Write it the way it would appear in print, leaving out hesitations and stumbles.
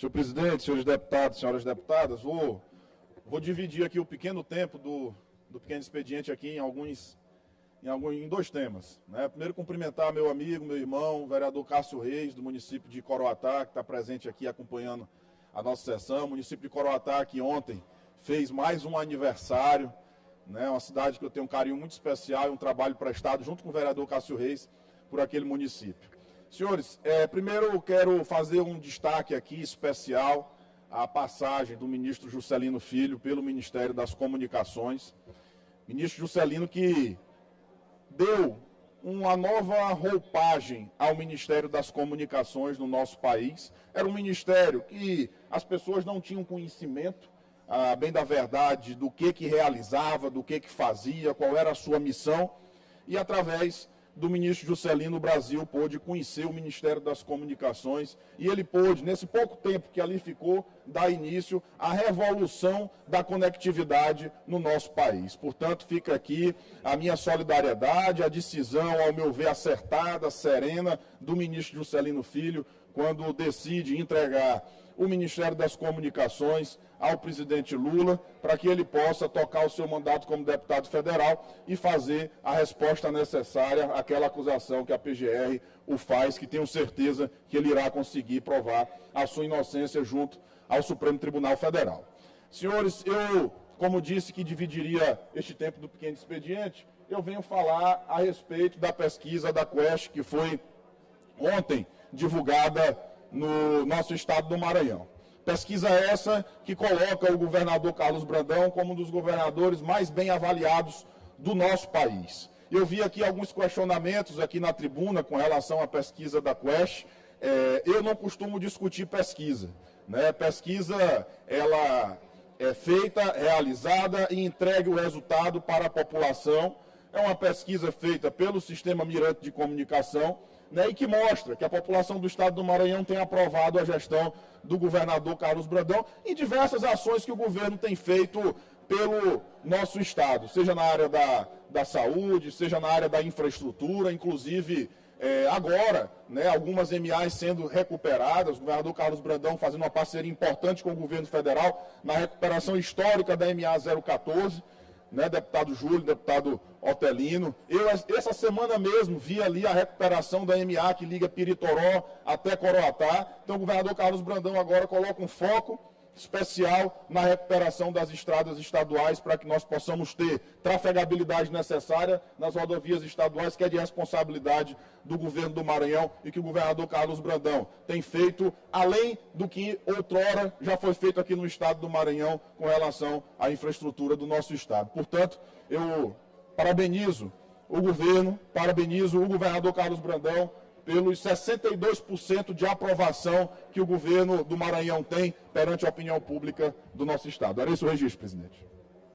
Senhor presidente, senhores deputados, senhoras deputadas, vou dividir aqui o pequeno tempo do pequeno expediente aqui em dois temas, né? Primeiro, cumprimentar meu amigo, meu irmão, o vereador Cássio Reis, do município de Coroatá, que está presente aqui acompanhando a nossa sessão. O município de Coroatá, que ontem fez mais um aniversário, né? Uma cidade que eu tenho um carinho muito especial e um trabalho prestado junto com o vereador Cássio Reis por aquele município. Senhores, primeiro eu quero fazer um destaque aqui especial à passagem do ministro Juscelino Filho pelo Ministério das Comunicações. Ministro Juscelino que deu uma nova roupagem ao Ministério das Comunicações no nosso país. Era um ministério que as pessoas não tinham conhecimento, bem da verdade, do que realizava, do que fazia, qual era a sua missão, e através do ministro Juscelino, o Brasil pôde conhecer o Ministério das Comunicações e ele pôde, nesse pouco tempo que ali ficou, dar início à revolução da conectividade no nosso país. Portanto, fica aqui a minha solidariedade, a decisão, ao meu ver, acertada, serena, do ministro Juscelino Filho, quando decide entregar o Ministério das Comunicações ao presidente Lula, para que ele possa tocar o seu mandato como deputado federal e fazer a resposta necessária àquela acusação que a PGR o faz, que tenho certeza que ele irá conseguir provar a sua inocência junto ao Supremo Tribunal Federal. Senhores, eu, como disse que dividiria este tempo do pequeno expediente, eu venho falar a respeito da pesquisa da Quest, que foi ontem divulgada no nosso estado do Maranhão. Pesquisa essa que coloca o governador Carlos Brandão como um dos governadores mais bem avaliados do nosso país. Eu vi aqui alguns questionamentos aqui na tribuna com relação à pesquisa da Quest. Eu não costumo discutir pesquisa, né? Pesquisa, ela é feita, realizada e entregue o resultado para a população. É uma pesquisa feita pelo Sistema Mirante de Comunicação, né, e que mostra que a população do estado do Maranhão tem aprovado a gestão do governador Carlos Brandão e diversas ações que o governo tem feito pelo nosso estado, seja na área da saúde, seja na área da infraestrutura, inclusive agora, né, algumas MAs sendo recuperadas, o governador Carlos Brandão fazendo uma parceria importante com o governo federal na recuperação histórica da MA 014, né, deputado Júlio, deputado Otelino. Eu, essa semana mesmo, vi ali a recuperação da MA que liga Piritoró até Coroatá. Então, o governador Carlos Brandão agora coloca um foco especial na recuperação das estradas estaduais para que nós possamos ter trafegabilidade necessária nas rodovias estaduais, que é de responsabilidade do governo do Maranhão e que o governador Carlos Brandão tem feito, além do que outrora já foi feito aqui no estado do Maranhão com relação à infraestrutura do nosso estado. Portanto, eu parabenizo o governo, parabenizo o governador Carlos Brandão pelos 62% de aprovação que o governo do Maranhão tem perante a opinião pública do nosso estado. Era esse o registro, presidente.